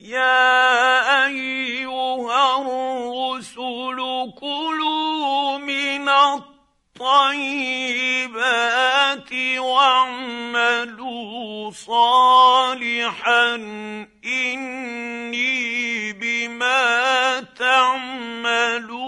يا أيها الرسل كلوا من الطيبات واعملوا صالحا إني بما تعملون